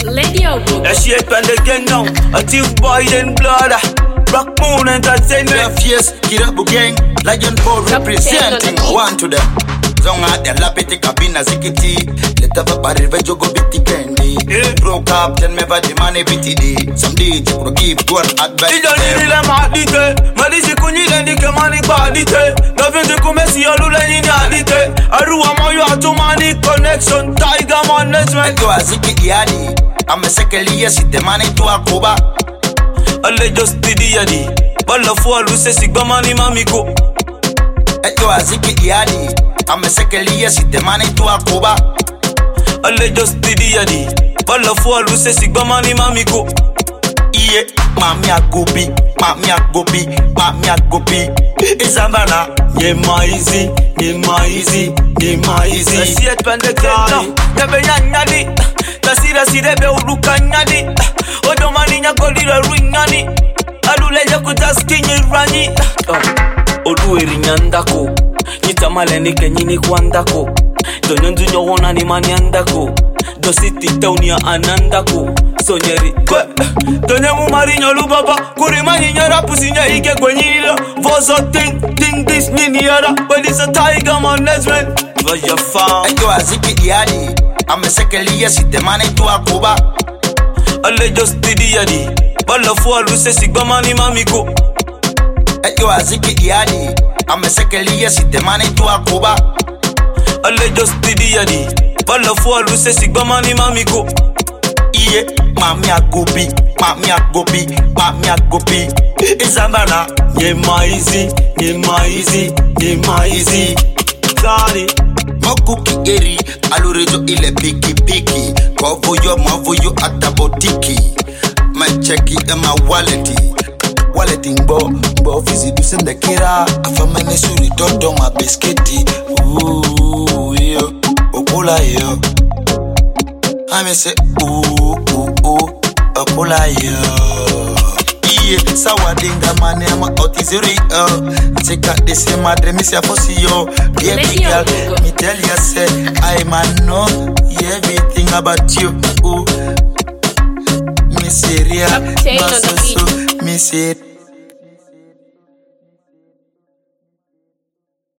Lady Ogo. A shit when they gang now. A thief boy in blood. Rock Moon Entertainment. Yes, Kirabu gang. Lion Paul representing. One to them. Zonga de la pete cabina zikiti. Let up a barrel jogo biti candy. Broke up, tell me about the money BTD. Some DJ could give good advice. You don't need them adite. Madisi kunyi lendi ke mani badite. Davide kumesi alula ni adite. Aruwa moyo atumani connection. Tiger management. Yo aziki diadi. I'm a second year si the money to a Cuba. Alle just didi yadi. Balla fo aluse sigba mani mamiko. Yo aziki diadi. I'm a second year si the money to a Cuba. Alle just didi yadi. Balla fo aluse sigba mani mamiko. Yeah, mami a gobi, mami a gobi, mami a gobi. Izambana, Nye maizi, nye maizi, nye maizi. Si et pende kena, nebe nyanyadi. Tasira sirebe uruka nyadi. Odomani nyakolira ruinyani. Aluleja kutaskinyi rani. Odueri nyandako. Nitamale nike nyini kwandako. Donyondu nyowona ni maniandako. Dositi taunia anandako. Sonyeri kwe Tonyemu marinyo lubaba Kurimani nyara pusinya ike kwenyila Vozo ting this nini yara But it's a tiger management For your farm yo aziki diadi. I'm a second year si the money to a Cuba. Alle just didi yadi Balla fo aluse sigba mani mamiko Yo aziki diadi. I'm a second year si the money to a Cuba. Alle just didi yadi Balla fo aluse sigba mani mamiko. Yeah, mami a gobi, mami a gobi, mami a gobi. Izambana, Nye maizi, nye maizi, nye maizi. Kari mokuki eri, alurejo ile piki piki. Mavoyo atabotiki. My checky and my walleting bo visit sende kira. Afamene suri dodo ma biscuiti. Ooh yo, opula yo. I say opula yo. Yeah, sawadinga mane ama otizuri check out this madre mi se afosi yo. Yeah, big girl, me tell you say I man know everything about you. Me serious, me serious.